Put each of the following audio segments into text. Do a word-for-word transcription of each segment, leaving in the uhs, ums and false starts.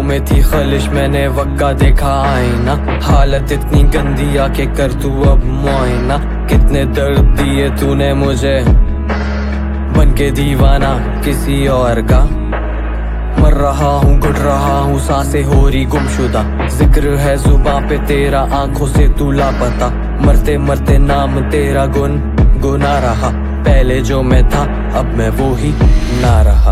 में थी खलिश, मैंने वक्का देखा आईना। हालत इतनी गंदी आके कर तू अब मुआयना। कितने दर्द दिए तूने मुझे बन के दीवाना किसी और का। मर रहा हूँ, घुट रहा हूँ, सांसें हो रही गुमशुदा। जिक्र है जुबां पे तेरा, आंखों से तू लापता। मरते मरते नाम तेरा गुन गुना रहा। पहले जो मैं था अब मैं वो ही ना रहा।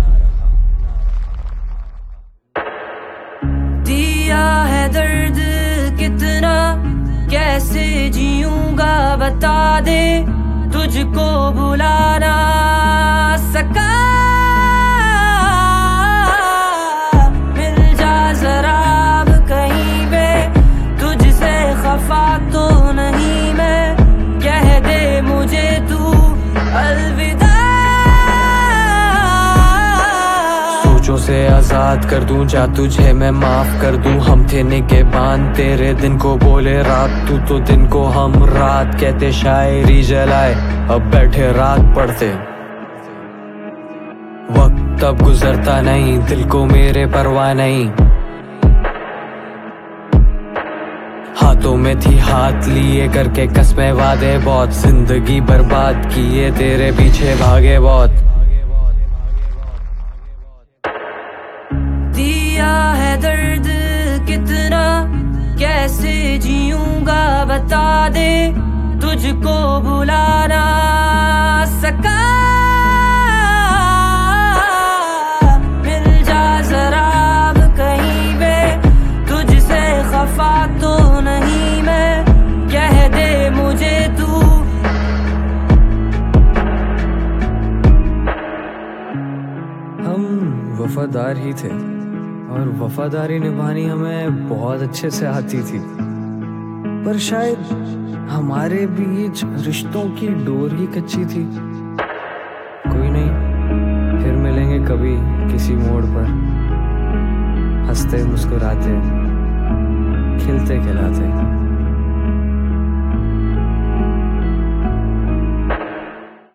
दिया है दर्द कितना, कैसे जीऊंगा बता दे। तुझको भुला ना सका, मिल जा जरा अब कहीं पे। तुझसे खफा तो नहीं मैं, कह दे मुझे तू अलविदा। सोचों से आजाद कर दूं, जा तुझे मैं माफ कर दूं। हम थे निगहबान तेरे दिन को बोले रात, तू तो दिन को हम रात कहते। शायरी जलाए अब बैठे रात पढ़ते। वक्त अब गुजरता नहीं, दिल को मेरे परवाह नहीं। हाथों में थी हाथ लिए करके कसमें वादे बहुत। जिंदगी बर्बाद किए तेरे पीछे भागे बहुत। दिया है दर्द कितना, कैसे जीऊंगा बता दे। तुझको भुला ना सका, मिल जा जरा अब कहीं पे। तुझसे खफा तो नहीं मैं, कह दे मुझे तू। हम वफादार ही थे और वफादारी निभानी हमें बहुत अच्छे से आती थी। पर शायद हमारे बीच रिश्तों की डोर ही कच्ची थी। कोई नहीं, फिर मिलेंगे कभी किसी मोड़ पर, हंसते मुस्कुराते खिलते खिलाते।